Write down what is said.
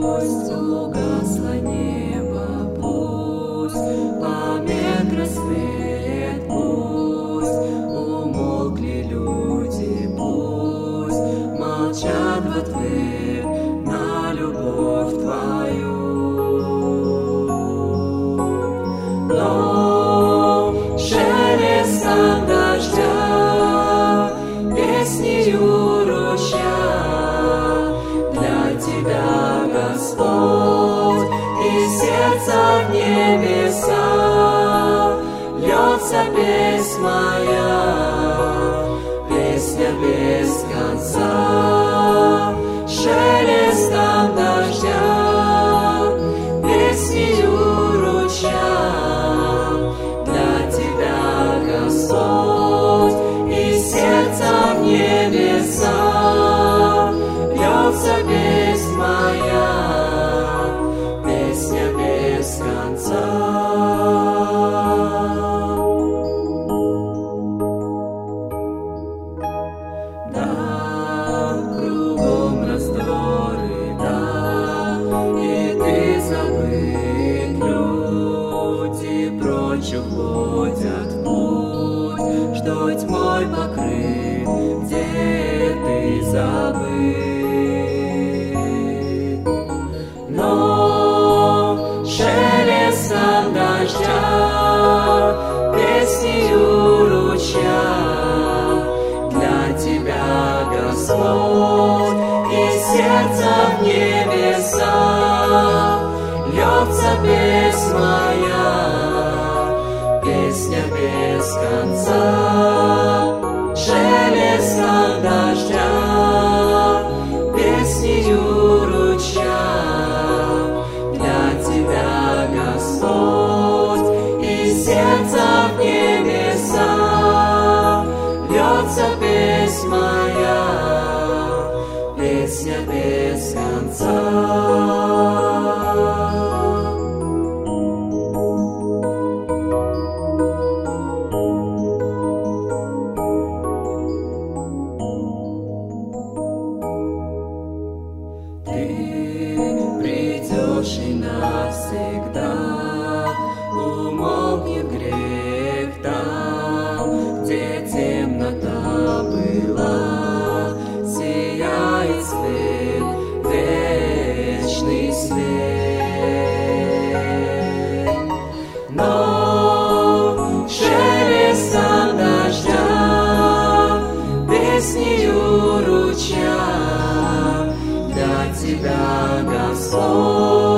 пусть угасло небо, пусть померк свет, пусть умолкли люди, пусть молчат в ответ на любовь Твою. Но шелестом дождя, песнею ручья, для Тебя, Господь, из сердца в небеса льется песнь моя, песня без конца. Шелестом дождя, песнею ручья, для Тебя, Господь, из сердца в небеса льется песнь моя, песня без конца. Да, кругом раздоры, да, и Ты забыт, люди прочь уходят в путь, что тьмой покрыт, где Ты забыт. Но шелестом дождя, песнею ручья, для Тебя, Господь, из сердца в небеса льется песнь моя, песня без конца. Шелестом дождя, песнею ручья, для Тебя, Господь, из сердца в небеса льется песнь моя, песня без конца. Придешь и навсегда умолкнет грех там, где темнота была, сияет свет, вечный свет. Но шелестом дождя, песнею ручья, для Тебя, Господь,